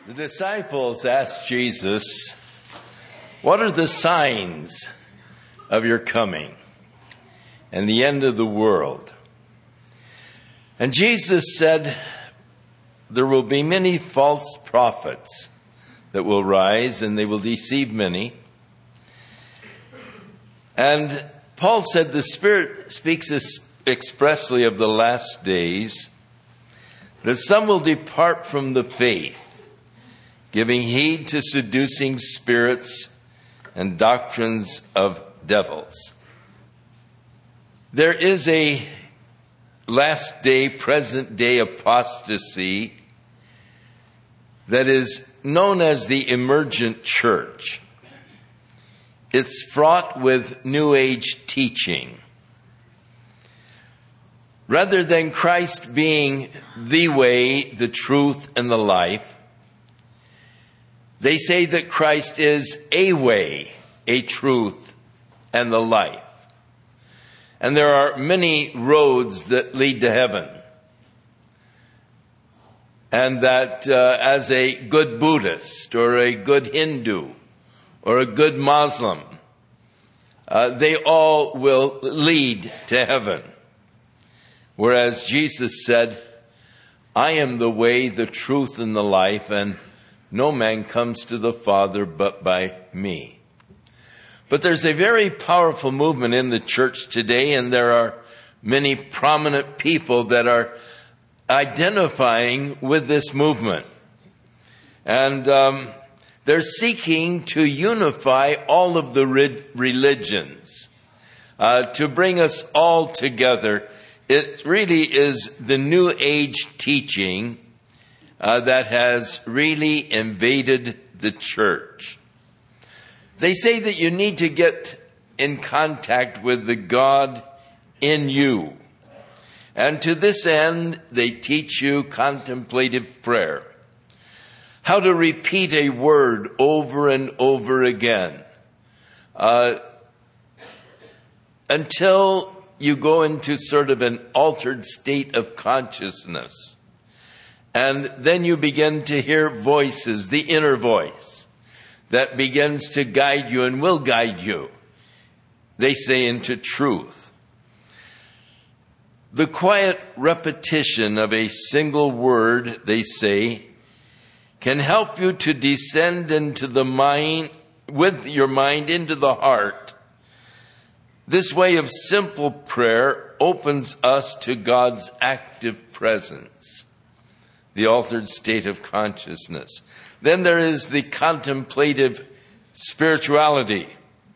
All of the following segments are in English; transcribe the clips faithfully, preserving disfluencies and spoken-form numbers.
The disciples asked Jesus, "What are the signs of your coming and the end of the world?" And Jesus said, "There will be many false prophets that will rise, and they will deceive many." And Paul said the Spirit speaks expressly of the last days, that some will depart from the faith, giving heed to seducing spirits and doctrines of devils. There is a last day, present day apostasy that is known as the emergent church. It's fraught with New Age teaching. Rather than Christ being the way, the truth, and the life, they say that Christ is a way, a truth, and the life. And there are many roads that lead to heaven. And that uh, as a good Buddhist or a good Hindu or a good Muslim, uh, they all will lead to heaven. Whereas Jesus said, "I am the way, the truth, and the life, and no man comes to the Father but by me." But there's a very powerful movement in the church today, and there are many prominent people that are identifying with this movement. And um, they're seeking to unify all of the re- religions, uh, to bring us all together. It really is the New Age teaching uh, that has really invaded the church. They say that you need to get in contact with the God in you. And to this end, they teach you contemplative prayer. How to repeat a word over and over again. Uh, until you go into sort of an altered state of consciousness. And then you begin to hear voices, the inner voice, that begins to guide you and will guide you, they say, into truth. The quiet repetition of a single word, they say, can help you to descend into the mind, with your mind into the heart. This way of simple prayer opens us to God's active presence, the altered state of consciousness. Then there is the contemplative spirituality.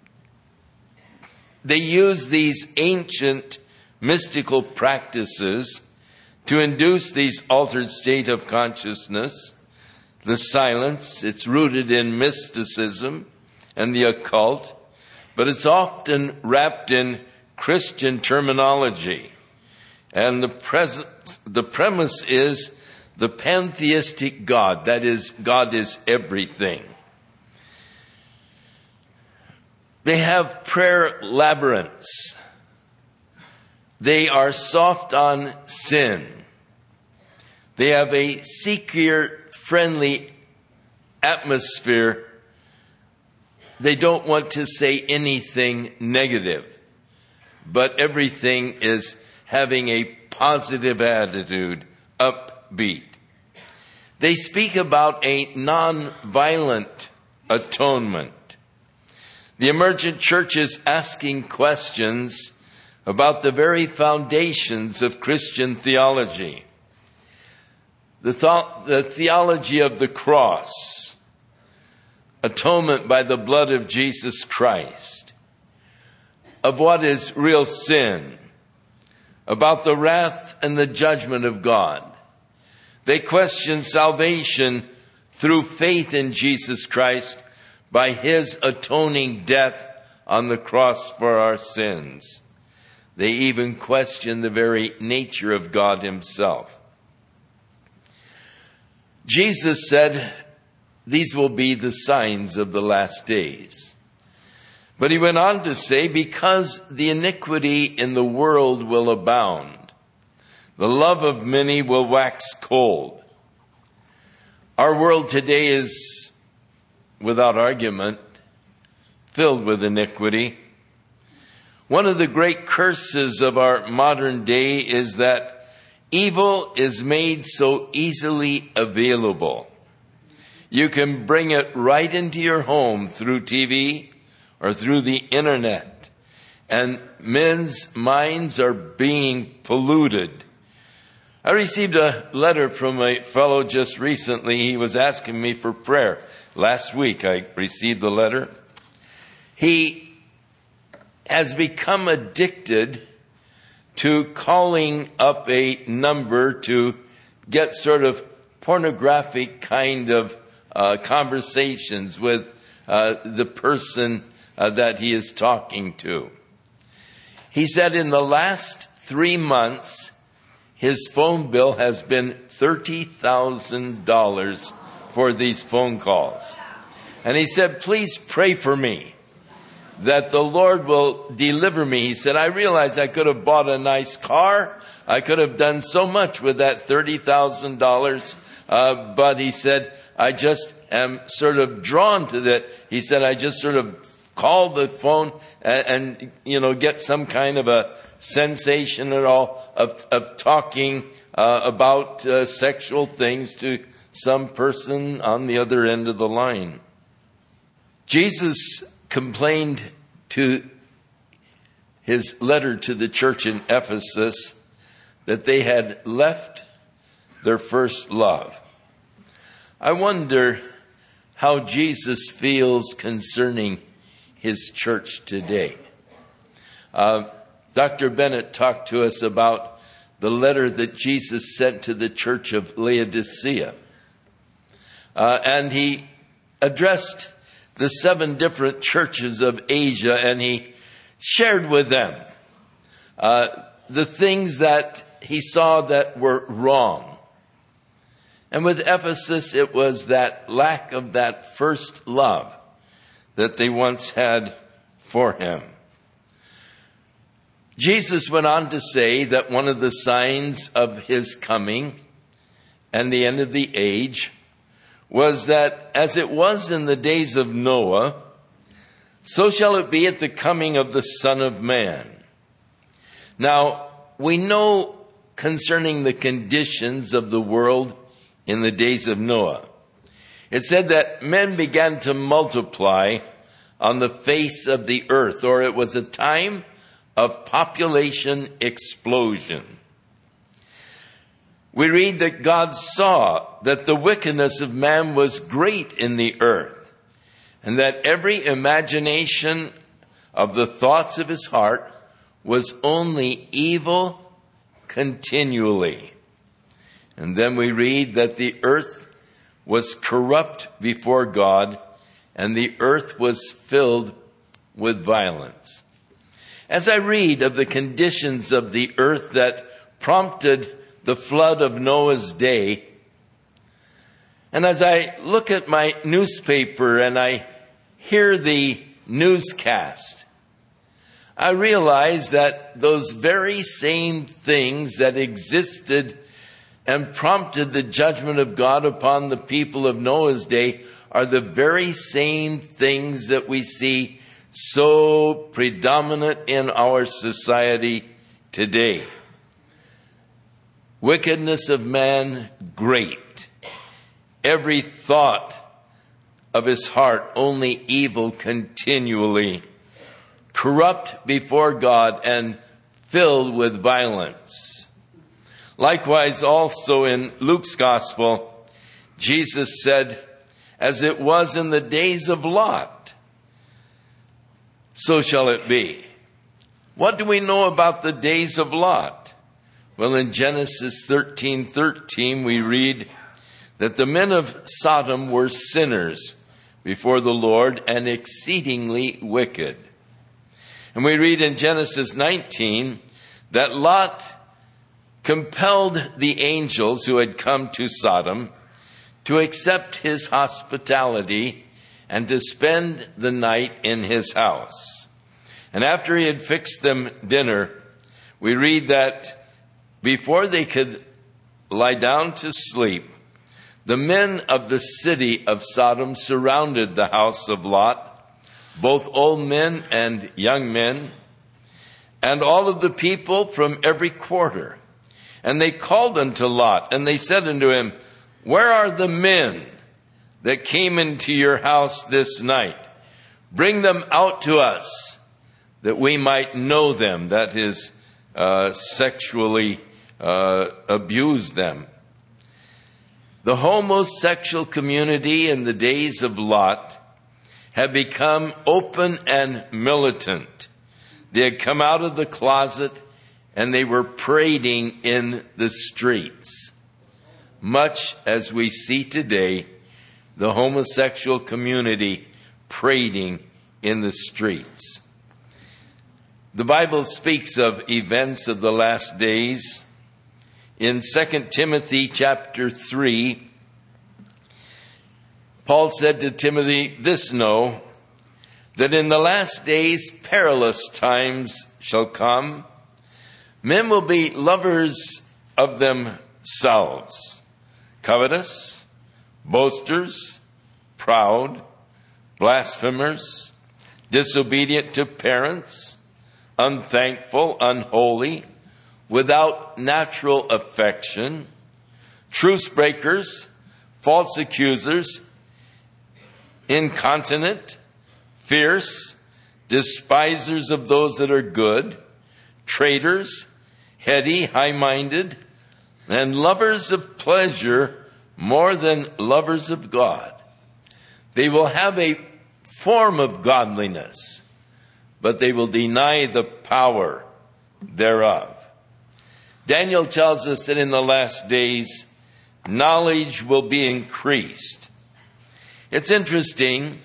They use these ancient mystical practices to induce these altered state of consciousness. The silence, it's rooted in mysticism and the occult, but it's often wrapped in Christian terminology. And the, pres- the premise is the pantheistic God. That is, God is everything. They have prayer labyrinths. They are soft on sin. They have a seeker-friendly atmosphere. They don't want to say anything negative, but everything is having a positive attitude, upbeat. They speak about a non-violent atonement. The emergent church is asking questions about the very foundations of Christian theology. The, th- the theology of the cross, atonement by the blood of Jesus Christ, of what is real sin, about the wrath and the judgment of God. They question salvation through faith in Jesus Christ by his atoning death on the cross for our sins. They even question the very nature of God himself. Jesus said, "These will be the signs of the last days." But he went on to say, "Because the iniquity in the world will abound, the love of many will wax cold." Our world today is, without argument, filled with iniquity. One of the great curses of our modern day is that evil is made so easily available. You can bring it right into your home through T V or through the internet, and men's minds are being polluted. I received a letter from a fellow just recently. He was asking me for prayer. Last week I received the letter. He has become addicted to calling up a number to get sort of pornographic kind of uh, conversations with uh, the person uh, that he is talking to. He said in the last three months, his phone bill has been thirty thousand dollars for these phone calls. And he said, please pray for me that the Lord will deliver me. He said, I realize I could have bought a nice car. I could have done so much with that thirty thousand dollars. Uh, but he said, I just am sort of drawn to that. He said, I just sort of call the phone and, and you know, get some kind of a sensation at all of, of talking uh, about uh, sexual things to some person on the other end of the line. Jesus complained to his letter to the church in Ephesus that they had left their first love. I wonder how Jesus feels concerning his church today. Uh, Doctor Bennett talked to us about the letter that Jesus sent to the church of Laodicea. Uh, and he addressed the seven different churches of Asia, and he shared with them uh, the things that he saw that were wrong. And with Ephesus, it was that lack of that first love that they once had for him. Jesus went on to say that one of the signs of his coming and the end of the age was that as it was in the days of Noah, so shall it be at the coming of the Son of Man. Now, we know concerning the conditions of the world in the days of Noah. It said that men began to multiply on the face of the earth, or it was a time of population explosion. We read that God saw that the wickedness of man was great in the earth, and that every imagination of the thoughts of his heart was only evil continually. And then we read that the earth was corrupt before God, and the earth was filled with violence. As I read of the conditions of the earth that prompted the flood of Noah's day, and as I look at my newspaper and I hear the newscast, I realize that those very same things that existed and prompted the judgment of God upon the people of Noah's day are the very same things that we see so predominant in our society today. Wickedness of man, great. Every thought of his heart, only evil continually. Corrupt before God and filled with violence. Likewise, also in Luke's gospel, Jesus said, as it was in the days of Lot, so shall it be. What do we know about the days of Lot? Well, in Genesis thirteen thirteen, we read that the men of Sodom were sinners before the Lord and exceedingly wicked. And we read in Genesis nineteen that Lot compelled the angels who had come to Sodom to accept his hospitality and to spend the night in his house. And after he had fixed them dinner, we read that before they could lie down to sleep, the men of the city of Sodom surrounded the house of Lot, both old men and young men, and all of the people from every quarter. And they called unto Lot, and they said unto him, Where are the men that came into your house this night? Bring them out to us, that we might know them, that is, uh, sexually uh, abuse them. The homosexual community in the days of Lot had become open and militant. They had come out of the closet and they were parading in the streets. Much as we see today, the homosexual community parading in the streets. The Bible speaks of events of the last days. In Second Timothy chapter three, Paul said to Timothy, This know, that in the last days perilous times shall come. Men will be lovers of themselves, covetous, boasters, proud, blasphemers, disobedient to parents, unthankful, unholy, without natural affection, truce breakers, false accusers, incontinent, fierce, despisers of those that are good, traitors, heady, high-minded, and lovers of pleasure more than lovers of God. They will have a form of godliness, but they will deny the power thereof. Daniel tells us that in the last days, knowledge will be increased. It's interesting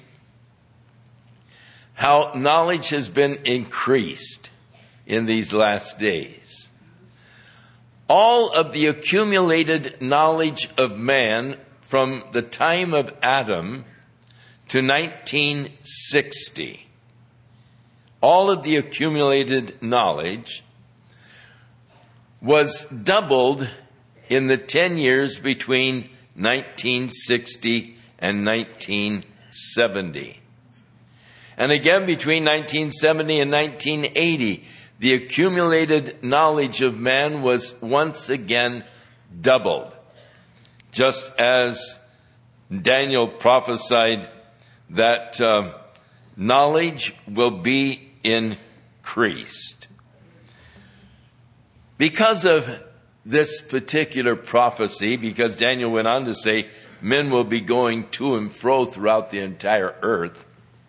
how knowledge has been increased in these last days. All of the accumulated knowledge of man from the time of Adam to nineteen sixty, all of the accumulated knowledge was doubled in the ten years between nineteen sixty and nineteen seventy. And again between nineteen seventy and nineteen eighty, the accumulated knowledge of man was once again doubled. Just as Daniel prophesied that uh, knowledge will be increased. Because of this particular prophecy, because Daniel went on to say men will be going to and fro throughout the entire earth,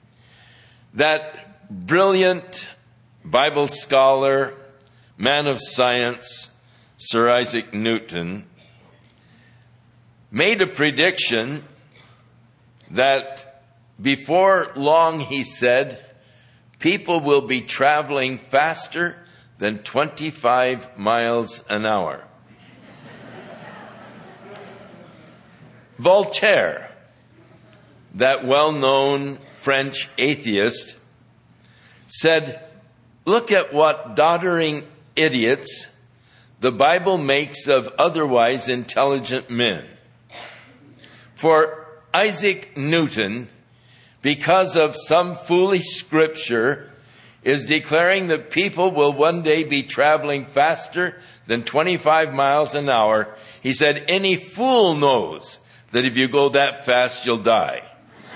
that brilliant Bible scholar, man of science, Sir Isaac Newton, made a prediction that before long, he said, people will be traveling faster than twenty-five miles an hour. Voltaire, that well-known French atheist, said, Look at what doddering idiots the Bible makes of otherwise intelligent men. For Isaac Newton, because of some foolish scripture, is declaring that people will one day be traveling faster than twenty-five miles an hour. He said, any fool knows that if you go that fast, you'll die.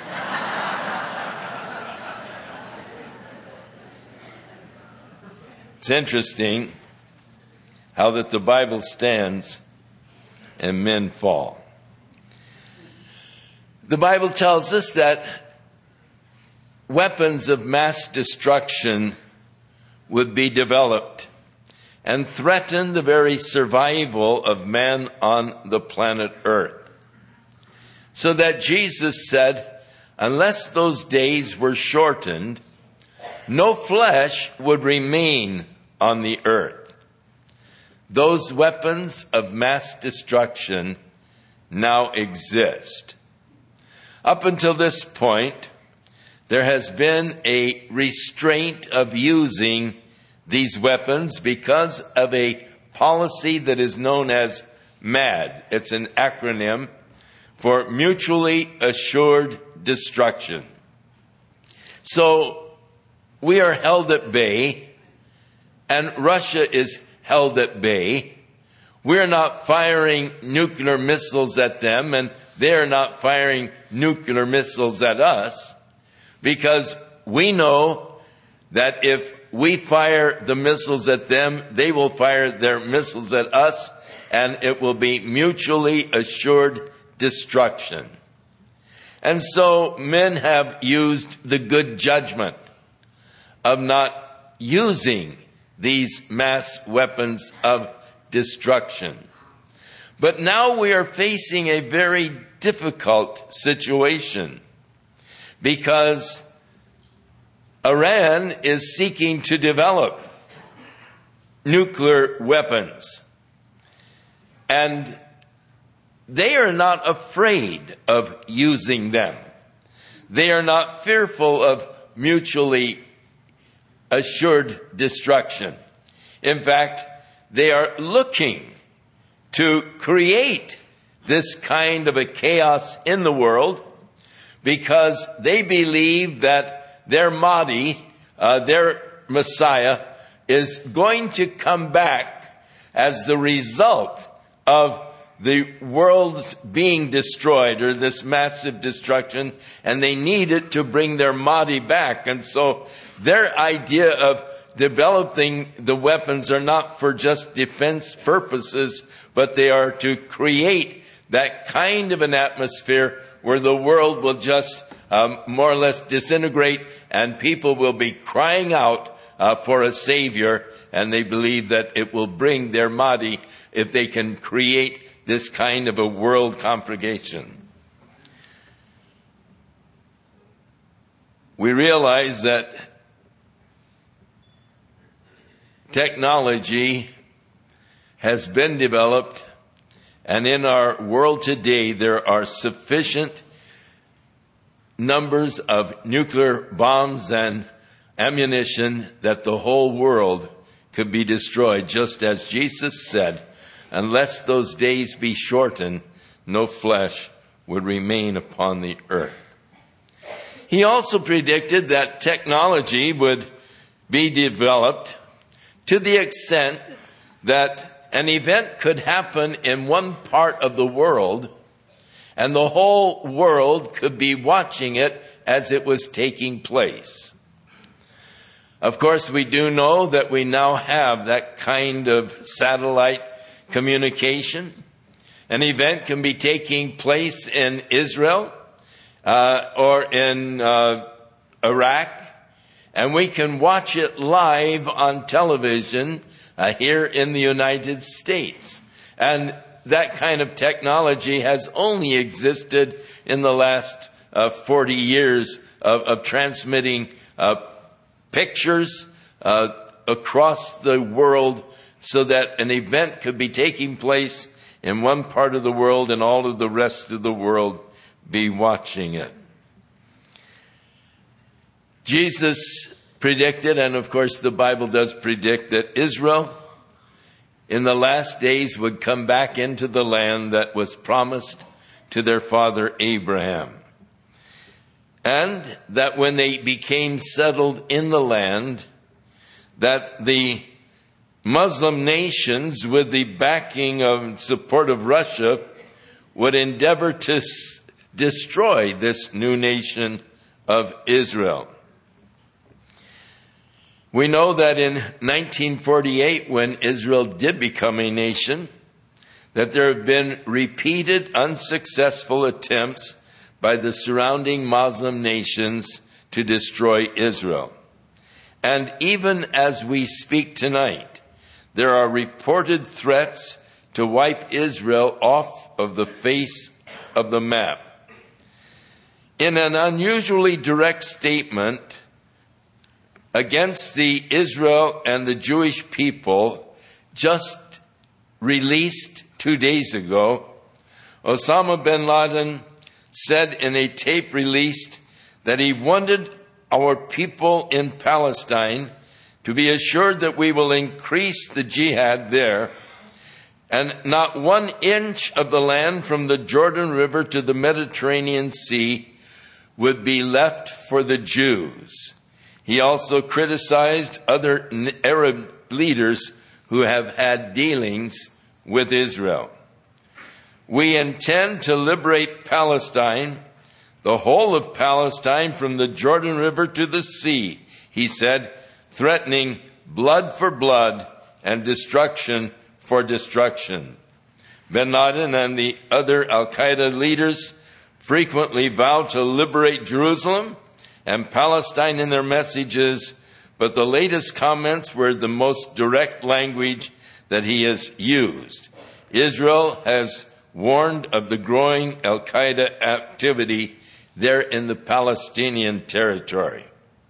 It's interesting how that the Bible stands and men fall. The Bible tells us that weapons of mass destruction would be developed and threaten the very survival of man on the planet Earth. So that Jesus said, unless those days were shortened, no flesh would remain on the earth. Those weapons of mass destruction now exist. Up until this point, there has been a restraint of using these weapons because of a policy that is known as MAD. It's an acronym, for mutually assured destruction. So we are held at bay, and Russia is held at bay. We're not firing nuclear missiles at them, and they're not firing nuclear missiles at us, because we know that if we fire the missiles at them, they will fire their missiles at us, and it will be mutually assured destruction. And so men have used the good judgment of not using these mass weapons of destruction. But now we are facing a very difficult situation, because Iran is seeking to develop nuclear weapons. And they are not afraid of using them. They are not fearful of mutually assured destruction. In fact, they are looking to create this kind of a chaos in the world, because they believe that their Mahdi, uh, their Messiah, is going to come back as the result of the world's being destroyed, or this massive destruction, and they need it to bring their Mahdi back. And so their idea of developing the weapons are not for just defense purposes, but they are to create that kind of an atmosphere where the world will just um, more or less disintegrate, and people will be crying out uh, for a savior, and they believe that it will bring their Mahdi if they can create this kind of a world conflagration. We realize that technology has been developed, and in our world today there are sufficient numbers of nuclear bombs and ammunition that the whole world could be destroyed, just as Jesus said, unless those days be shortened, no flesh would remain upon the earth. He also predicted that technology would be developed to the extent that an event could happen in one part of the world, and the whole world could be watching it as it was taking place. Of course, we do know that we now have that kind of satellite communication. An event can be taking place in Israel uh, or in uh, Iraq, and we can watch it live on television uh, here in the United States. And that kind of technology has only existed in the last uh, forty years of, of transmitting uh, pictures uh, across the world, so that an event could be taking place in one part of the world and all of the rest of the world be watching it. Jesus predicted, and of course the Bible does predict, that Israel in the last days would come back into the land that was promised to their father Abraham. And that when they became settled in the land, that the Muslim nations, with the backing and support of Russia, would endeavor to s- destroy this new nation of Israel. We know that in nineteen forty-eight, when Israel did become a nation, that there have been repeated unsuccessful attempts by the surrounding Muslim nations to destroy Israel. And even as we speak tonight, there are reported threats to wipe Israel off of the face of the map. In an unusually direct statement against the Israel and the Jewish people, just released two days ago, Osama bin Laden said in a tape released that he wanted our people in Palestine to be assured that we will increase the jihad there, and not one inch of the land from the Jordan River to the Mediterranean Sea would be left for the Jews. He also criticized other Arab leaders who have had dealings with Israel. We intend to liberate Palestine, the whole of Palestine from the Jordan River to the sea, he said, threatening blood for blood and destruction for destruction. Bin Laden and the other Al-Qaeda leaders frequently vowed to liberate Jerusalem and Palestine in their messages, but the latest comments were the most direct language that he has used. Israel has warned of the growing Al-Qaeda activity there in the Palestinian territory.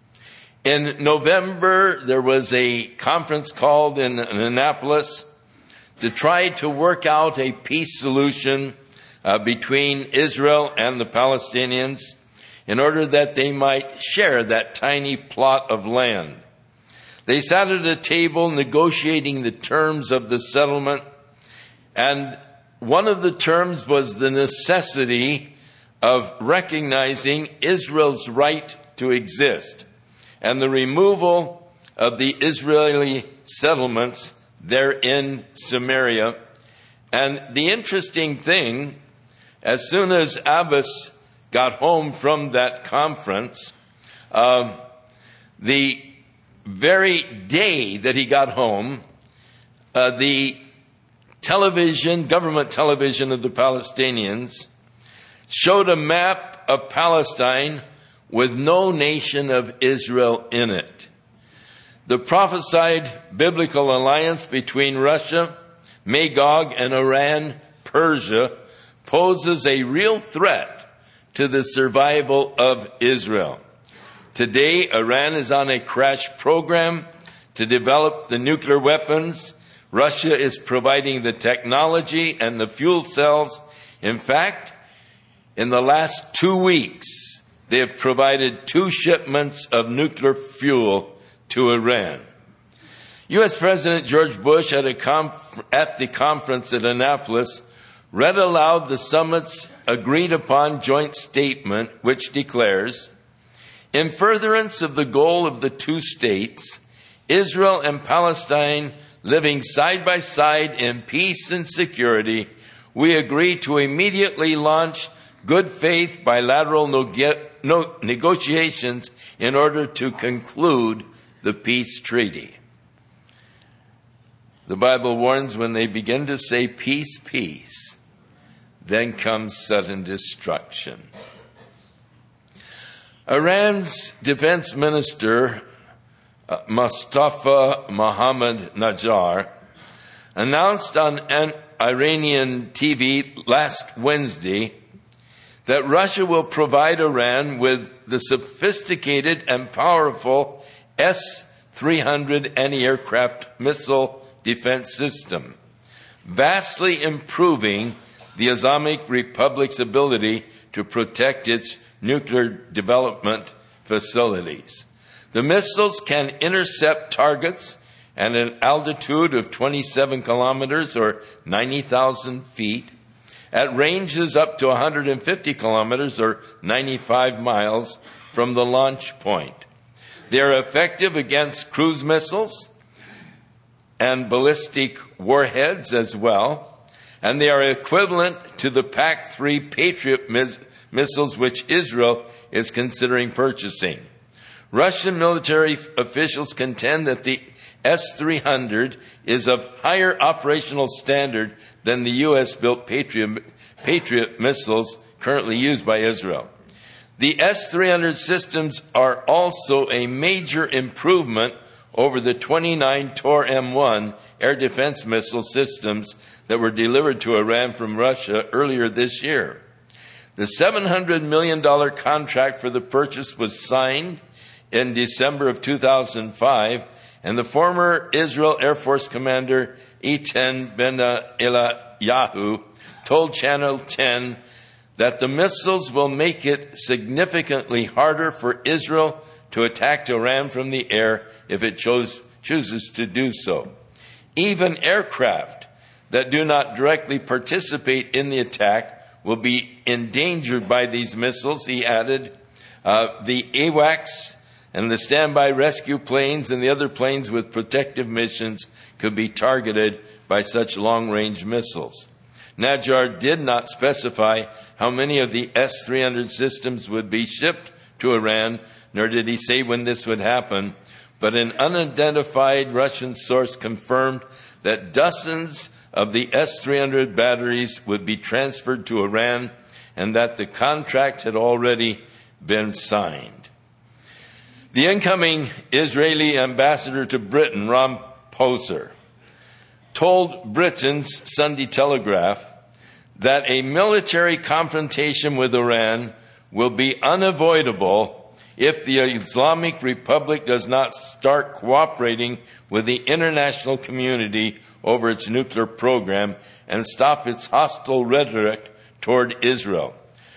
In November, there was a conference called in Annapolis to try to work out a peace solution uh, between Israel and the Palestinians in order that they might share that tiny plot of land. They sat at a table negotiating the terms of the settlement, and one of the terms was the necessity of recognizing Israel's right to exist and the removal of the Israeli settlements there in Samaria. And the interesting thing, as soon as Abbas got home from that conference, uh, the very day that he got home, uh, the television, government television of the Palestinians, showed a map of Palestine with no nation of Israel in it. The prophesied biblical alliance between Russia, Magog, and Iran, Persia, poses a real threat to the survival of Israel. Today, Iran is on a crash program to develop the nuclear weapons. Russia is providing the technology and the fuel cells. In fact, in the last two weeks, they have provided two shipments of nuclear fuel to Iran. U S President George Bush at, a conf- at the conference at Annapolis read aloud the summit's agreed upon joint statement, which declares, in furtherance of the goal of the two states, Israel and Palestine living side by side in peace and security, we agree to immediately launch good faith bilateral no- no- negotiations in order to conclude the peace treaty. The Bible warns when they begin to say peace, peace, then comes sudden destruction. Iran's defense minister, uh, Mustafa Mohammad Najjar, announced on an Iranian T V last Wednesday that Russia will provide Iran with the sophisticated and powerful S three hundred anti-aircraft missile defense system, vastly improving the Islamic Republic's ability to protect its nuclear development facilities. The missiles can intercept targets at an altitude of twenty-seven kilometers or ninety thousand feet, at ranges up to one hundred fifty kilometers or ninety-five miles from the launch point. They are effective against cruise missiles and ballistic warheads as well, and they are equivalent to the P A C three Patriot mis- missiles which Israel is considering purchasing. Russian military f- officials contend that the S three hundred is of higher operational standard than the U S-built Patriot, Patriot missiles currently used by Israel. The S three hundred systems are also a major improvement over the twenty-nine Tor M one air defense missile systems that were delivered to Iran from Russia earlier this year. The seven hundred million dollars contract for the purchase was signed in December of two thousand five, and the former Israel Air Force commander Eitan Ben-Eliyahu told Channel ten that the missiles will make it significantly harder for Israel to attack Iran from the air if it chose, chooses to do so. Even aircraft that do not directly participate in the attack will be endangered by these missiles. He added, uh, the AWACS and the standby rescue planes and the other planes with protective missions could be targeted by such long-range missiles. Najjar did not specify how many of the S three hundred systems would be shipped to Iran, nor did he say when this would happen, but an unidentified Russian source confirmed that dozens of the S three hundred batteries would be transferred to Iran and that the contract had already been signed. The incoming Israeli ambassador to Britain, Ron Poser, told Britain's Sunday Telegraph that a military confrontation with Iran will be unavoidable if the Islamic Republic does not start cooperating with the international community over its nuclear program and stop its hostile rhetoric toward Israel.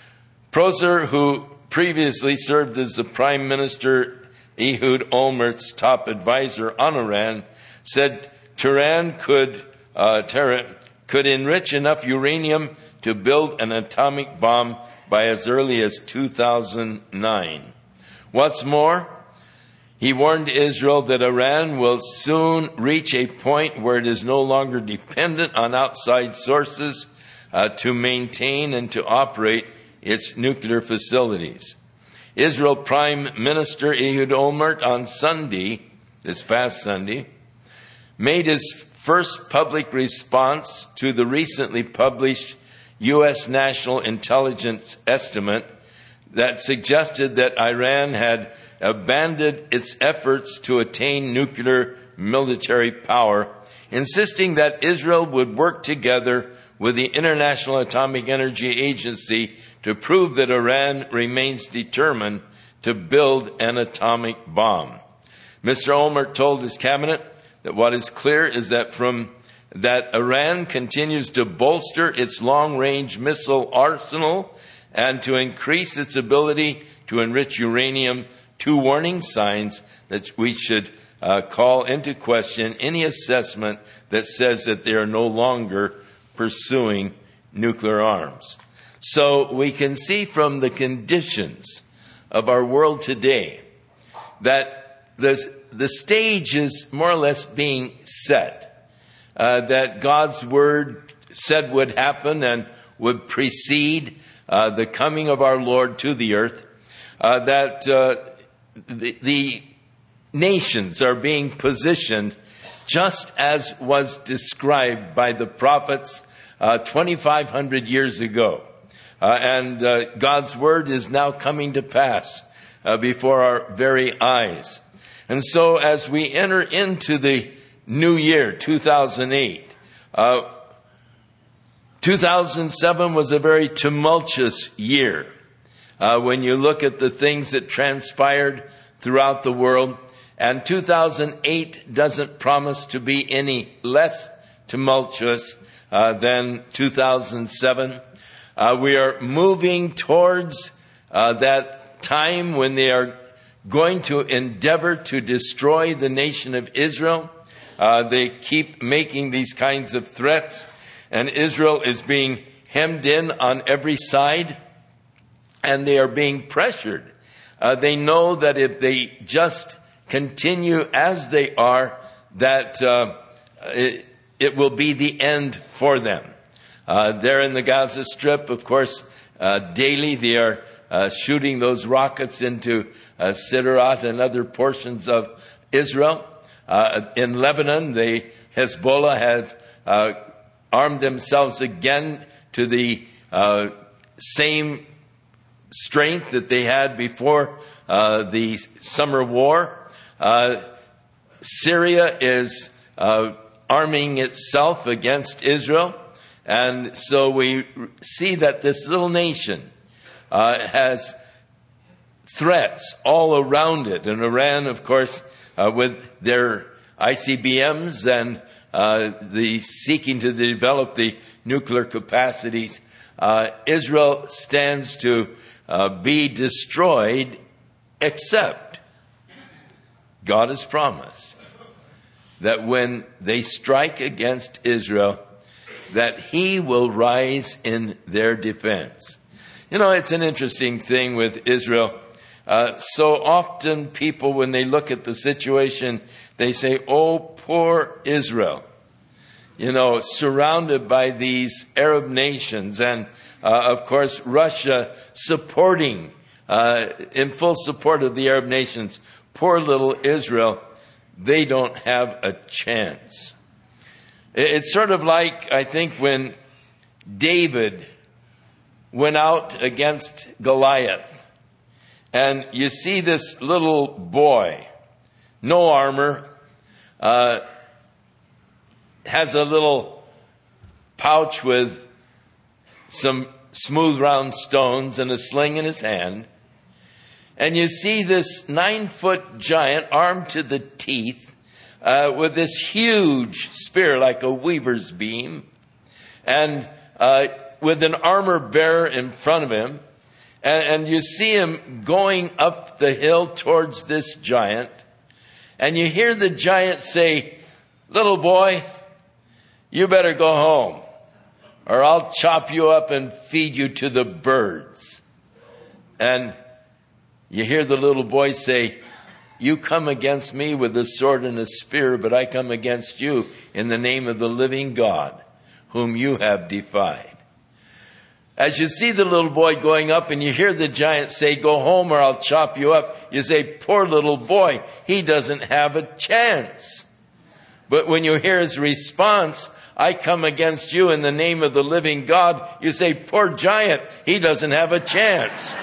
Poser, who previously served as the Prime Minister Ehud Olmert's top advisor on Iran, said Tehran could uh, Tehran could enrich enough uranium to build an atomic bomb by as early as two thousand nine. What's more, he warned Israel that Iran will soon reach a point where it is no longer dependent on outside sources uh, to maintain and to operate its nuclear facilities. Israel Prime Minister Ehud Olmert on Sunday, this past Sunday, made his first public response to the recently published U S National Intelligence estimate that suggested that Iran had abandoned its efforts to attain nuclear military power, insisting that Israel would work together with the International Atomic Energy Agency to prove that Iran remains determined to build an atomic bomb. Mister Olmert told his cabinet that what is clear is that from that Iran continues to bolster its long-range missile arsenal and to increase its ability to enrich uranium, two warning signs that we should uh, call into question any assessment that says that they are no longer pursuing nuclear arms. So we can see from the conditions of our world today that the, the stage is more or less being set. Uh, that God's word said would happen and would precede uh, the coming of our Lord to the earth, uh, that uh, the, the nations are being positioned just as was described by the prophets uh, twenty-five hundred years ago. Uh, and uh, God's word is now coming to pass uh, before our very eyes. And so as we enter into the new year, two thousand eight. Uh, two thousand seven was a very tumultuous year. Uh, when you look at the things that transpired throughout the world, and two thousand eight doesn't promise to be any less tumultuous uh, than two thousand seven. Uh, we are moving towards uh, that time when they are going to endeavor to destroy the nation of Israel. Uh, they keep making these kinds of threats, and Israel is being hemmed in on every side, and they are being pressured. Uh, they know that if they just continue as they are, that uh, it, it will be the end for them. Uh, there in the Gaza Strip, of course, uh, daily they are uh, shooting those rockets into uh, Sderot and other portions of Israel. Uh, in Lebanon, the Hezbollah have uh, armed themselves again to the uh, same strength that they had before uh, the summer war. Uh, Syria is uh, arming itself against Israel. And so we see that this little nation uh, has threats all around it. And Iran, of course, Uh, with their I C B Ms and uh, the seeking to develop the nuclear capacities, uh, Israel stands to uh, be destroyed, except God has promised that when they strike against Israel, that he will rise in their defense. You know, it's an interesting thing with Israel. Uh, so often people, when they look at the situation, they say, oh, poor Israel. You know, surrounded by these Arab nations and, uh, of course, Russia supporting, uh, in full support of the Arab nations. Poor little Israel, they don't have a chance. It's sort of like, I think, when David went out against Goliath. And you see this little boy, no armor, uh, has a little pouch with some smooth round stones and a sling in his hand. And you see this nine-foot giant armed to the teeth uh, with this huge spear like a weaver's beam. And uh, with an armor bearer in front of him. And, and you see him going up the hill towards this giant. And you hear the giant say, little boy, you better go home, or I'll chop you up and feed you to the birds. And you hear the little boy say, you come against me with a sword and a spear, but I come against you in the name of the living God, whom you have defied. As you see the little boy going up and you hear the giant say, go home or I'll chop you up, you say, poor little boy, he doesn't have a chance. But when you hear his response, I come against you in the name of the living God, you say, poor giant, he doesn't have a chance.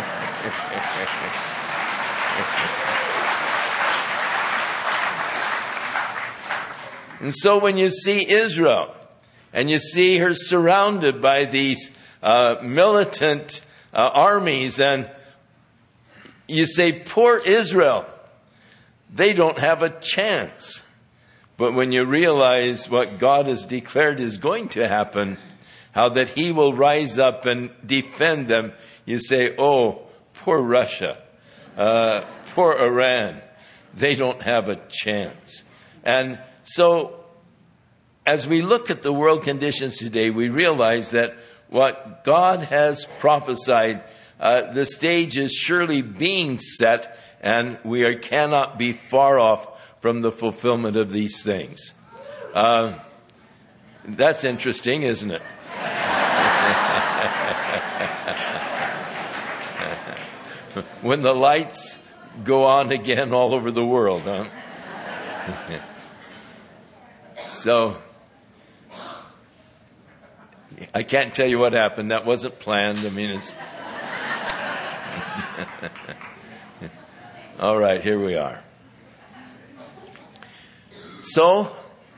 And so when you see Israel and you see her surrounded by these uh, militant uh, armies, and you say, poor Israel, they don't have a chance. But when you realize what God has declared is going to happen, how that he will rise up and defend them, you say, oh, poor Russia, uh, poor Iran, they don't have a chance. And so as we look at the world conditions today, we realize that what God has prophesied, uh, the stage is surely being set, and we are, cannot be far off from the fulfillment of these things. Uh, that's interesting, isn't it? When the lights go on again all over the world, huh? So, I can't tell you what happened. That wasn't planned. I mean, it's... All right, here we are. So,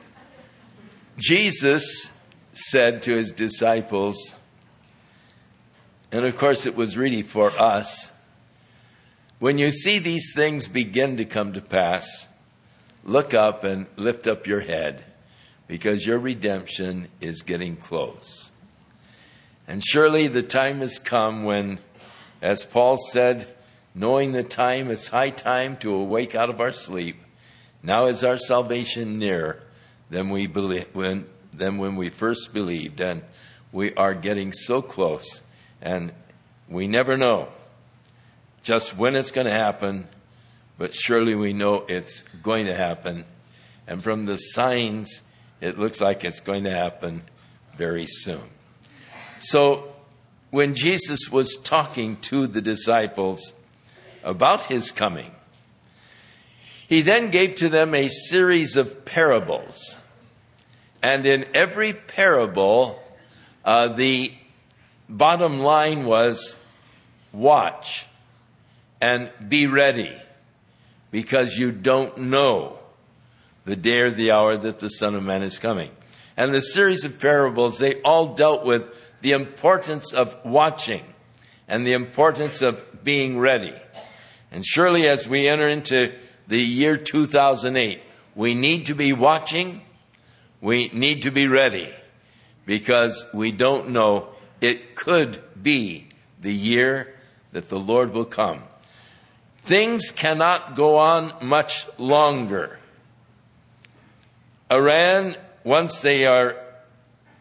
Jesus said to his disciples, and of course it was really for us, when you see these things begin to come to pass, look up and lift up your head, because your redemption is getting close. And surely the time has come when, as Paul said, knowing the time, it's high time to awake out of our sleep. Now is our salvation nearer than we believe, when, than when we first believed. And we are getting so close. And we never know just when it's going to happen. But surely we know it's going to happen. And from the signs, it looks like it's going to happen very soon. So when Jesus was talking to the disciples about his coming, he then gave to them a series of parables. And in every parable, uh, the bottom line was, watch and be ready, because you don't know the day or the hour that the Son of Man is coming. And the series of parables, they all dealt with the importance of watching and the importance of being ready. And surely as we enter into the year two thousand eight, we need to be watching, we need to be ready, because we don't know, it could be the year that the Lord will come. Things cannot go on much longer. Iran, once they are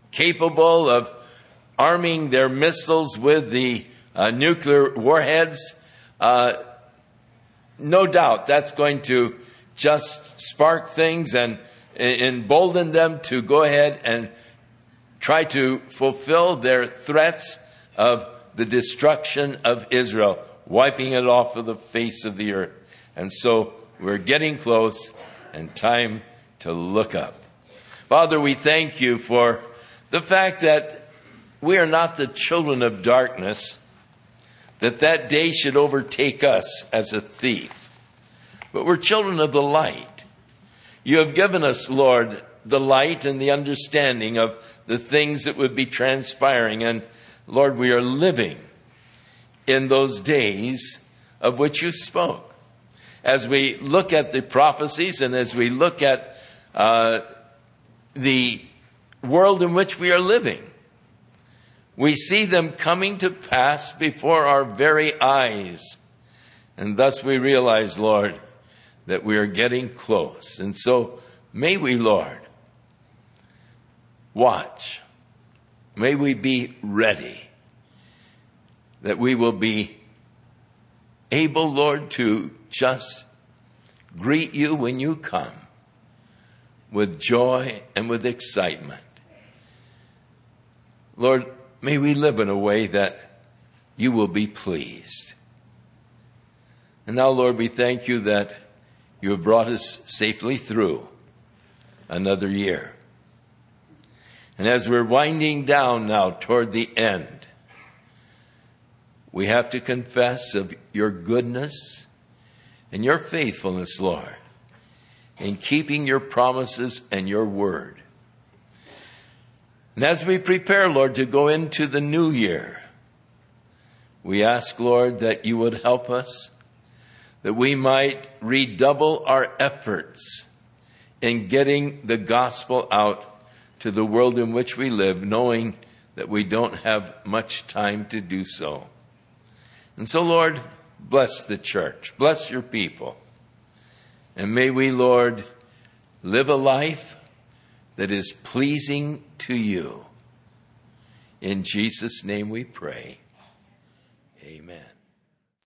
capable of arming their missiles with the uh, nuclear warheads, uh, no doubt that's going to just spark things and embolden them to go ahead and try to fulfill their threats of the destruction of Israel, wiping it off of the face of the earth. And so we're getting close, and time to look up. Father, we thank you for the fact that we are not the children of darkness, that that day should overtake us as a thief, but we're children of the light. You have given us, Lord, the light and the understanding of the things that would be transpiring. And Lord, we are living in those days of which you spoke. As we look at the prophecies and as we look at uh, the world in which we are living, we see them coming to pass before our very eyes. And thus we realize, Lord, that we are getting close. And so may we, Lord, watch. May we be ready, that we will be able, Lord, to just greet you when you come with joy and with excitement. Lord, may we live in a way that you will be pleased. And now, Lord, we thank you that you have brought us safely through another year. And as we're winding down now toward the end, we have to confess of your goodness and your faithfulness, Lord, in keeping your promises and your word. And as we prepare, Lord, to go into the new year, we ask, Lord, that you would help us, that we might redouble our efforts in getting the gospel out to the world in which we live, knowing that we don't have much time to do so. And so, Lord, bless the church. Bless your people. And may we, Lord, live a life that is pleasing to you. In Jesus' name we pray. Amen.